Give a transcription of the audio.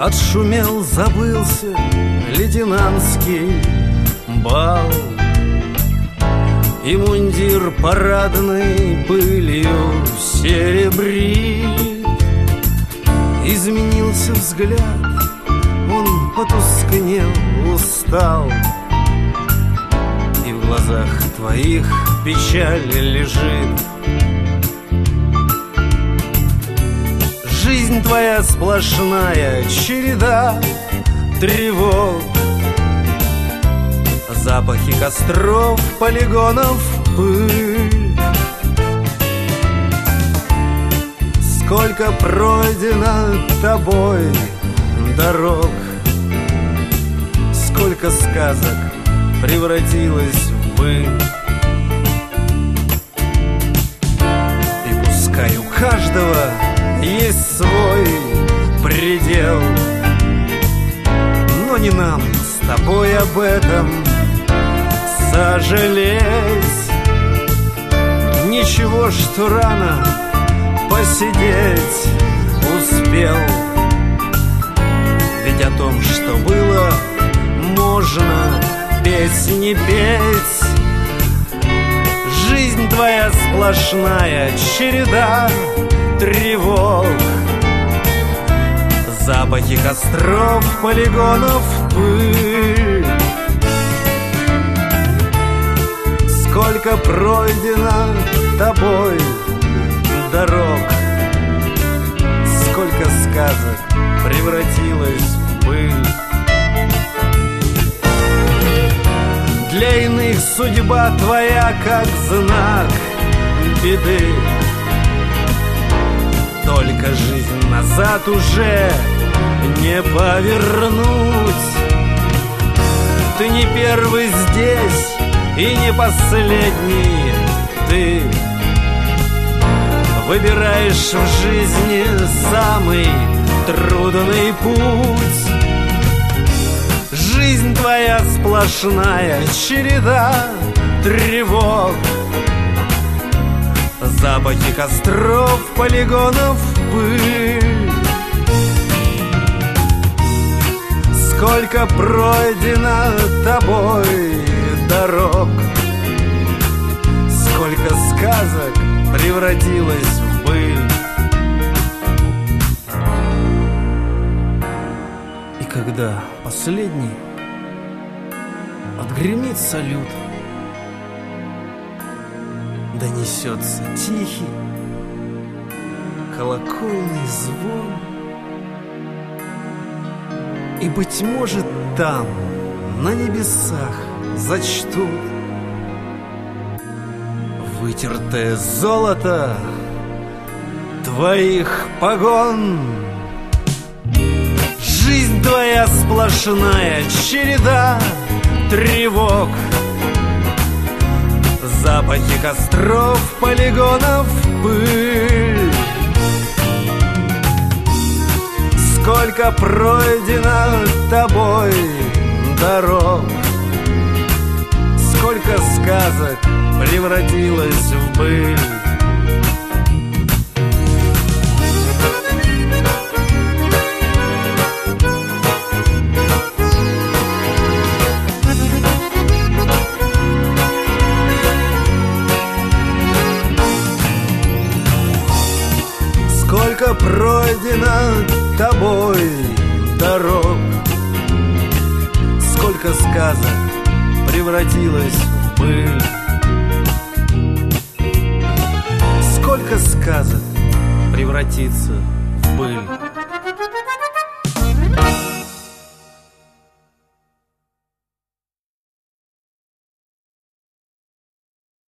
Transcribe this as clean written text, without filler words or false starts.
Отшумел, забылся лейтенантский бал, и мундир парадной пылью серебрит. Изменился взгляд, он потускнел, устал, и в глазах твоих печаль лежит. Жизнь твоя сплошная череда тревог, запахи костров, полигонов, пыль. Сколько пройдено тобой дорог, сколько сказок превратилось в быль. И пускай у каждого есть свой предел, но не нам с тобой об этом сожалеть. Ничего, что рано посидеть успел, ведь о том, что было, можно песни петь. Жизнь твоя сплошная череда тревог, запахи костров, полигонов, пыль. Сколько пройдено тобой дорог, сколько сказок превратилось в пыль. Для иных судьба твоя как знак беды, только жизнь назад уже не повернуть. Ты не первый здесь и не последний, ты выбираешь в жизни самый трудный путь. Жизнь твоя сплошная череда тревог, запахи костров, полигонов, пыль. Сколько пройдено тобой дорог, сколько сказок превратилось в быль. И когда последний отгремит салют, донесется тихий колокольный звон, и, быть может, там, на небесах, зачтут вытертое золото твоих погон. Жизнь твоя сплошная череда тревог, запахи костров, полигонов, пыль. Сколько пройдено тобой дорог, сколько сказок превратилось в быль. Сколько пройдено тобой дорог, сколько сказок превратилось в пыль. Сколько сказок превратится в пыль.